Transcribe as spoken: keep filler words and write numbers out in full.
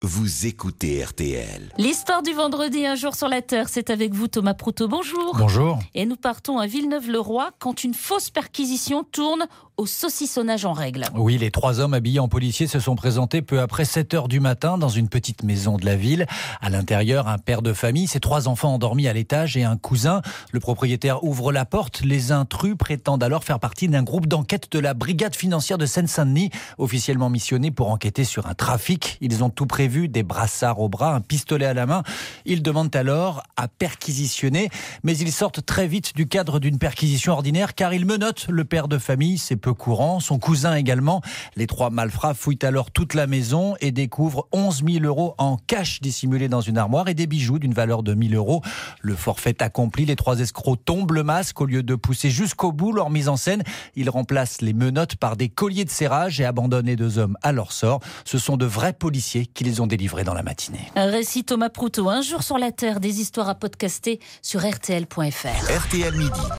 Vous écoutez R T L. L'histoire du vendredi, un jour sur la Terre, c'est avec vous Thomas Proutot, bonjour. Bonjour. Et nous partons à Villeneuve-le-Roi quand une fausse perquisition tourne au saucissonnage en règle. Oui, les trois hommes habillés en policiers se sont présentés peu après sept heures du matin dans une petite maison de la ville. À l'intérieur, un père de famille, ses trois enfants endormis à l'étage et un cousin. Le propriétaire ouvre la porte. Les intrus prétendent alors faire partie d'un groupe d'enquête de la brigade financière de Seine-Saint-Denis, officiellement missionné pour enquêter sur un trafic. Ils ont tout prévu, des brassards au bras, un pistolet à la main. Ils demandent alors à perquisitionner, mais ils sortent très vite du cadre d'une perquisition ordinaire car ils menottent le père de famille, c'est peu courant, son cousin également. Les trois malfrats fouillent alors toute la maison et découvrent onze mille euros en cash dissimulés dans une armoire et des bijoux d'une valeur de mille euros. Le forfait accompli, les trois escrocs tombent le masque. Au lieu de pousser jusqu'au bout leur mise en scène, ils remplacent les menottes par des colliers de serrage et abandonnent les deux hommes à leur sort. Ce sont de vrais policiers qui les ont délivrés dans la matinée. Un récit Thomas Proutot, un jour sur la Terre, des histoires à podcaster sur R T L point F R. R T L Midi,